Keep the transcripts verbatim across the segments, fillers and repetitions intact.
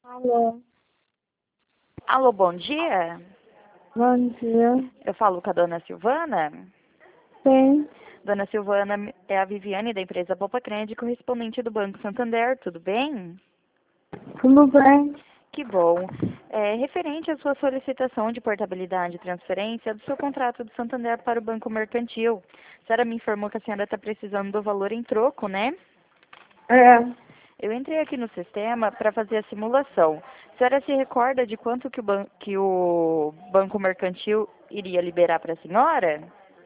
Alô, Alô, bom dia. bom dia. Eu falo com a dona Silvana. Sim, Dona Silvana é a Viviane da empresa Poupa Crédito, correspondente do Banco Santander, tudo bem? tudo bem? Que bom. É, referente à sua solicitação de portabilidade e transferência do seu contrato do Santander para o Banco Mercantil. A senhora me informou que a senhora está precisando do valor em troco, né? É, Eu entrei aqui no sistema para fazer a simulação. A senhora se recorda de quanto que o, ban que o Banco Mercantil iria liberar para a senhora?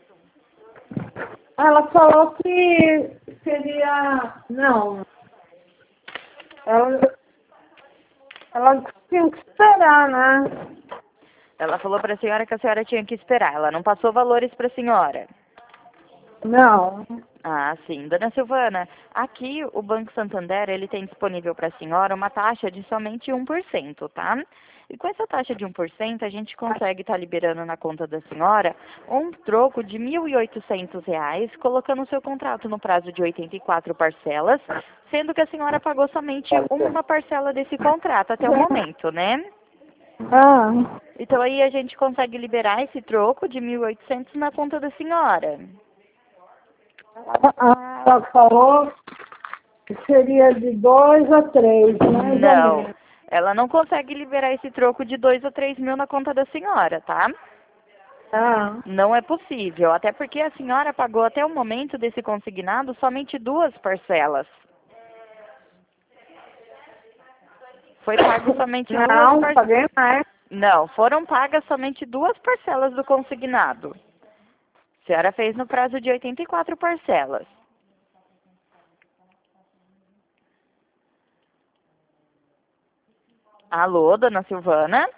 ela falou que seria. Não, ela, ela tinha que esperar, né? Ela falou para a senhora que a senhora tinha que esperar. Ela não passou valores para a senhora. Não. Ah, sim. Dona Silvana, aqui o Banco Santander, ele tem disponível para a senhora uma taxa de somente um por cento, tá? E com essa taxa de um por cento, a gente consegue estar liberando na conta da senhora um troco de mil e oitocentos reais, colocando o seu contrato no prazo de oitenta e quatro parcelas, sendo que a senhora pagou somente uma parcela desse contrato até o momento, né? Ah, Então aí a gente consegue liberar esse troco de mil e oitocentos na conta da senhora. ela falou que seria de dois a três, mais ou Não, menos. ela não consegue liberar esse troco de dois ou três mil na conta da senhora, tá? Ah, Não é possível, até porque a senhora pagou até o momento desse consignado somente duas parcelas. Foi pago somente duas não, parcelas. paguei mais. Não, foram pagas somente duas parcelas do consignado. A senhora fez no prazo de oitenta e quatro parcelas. Alô, dona Silvana?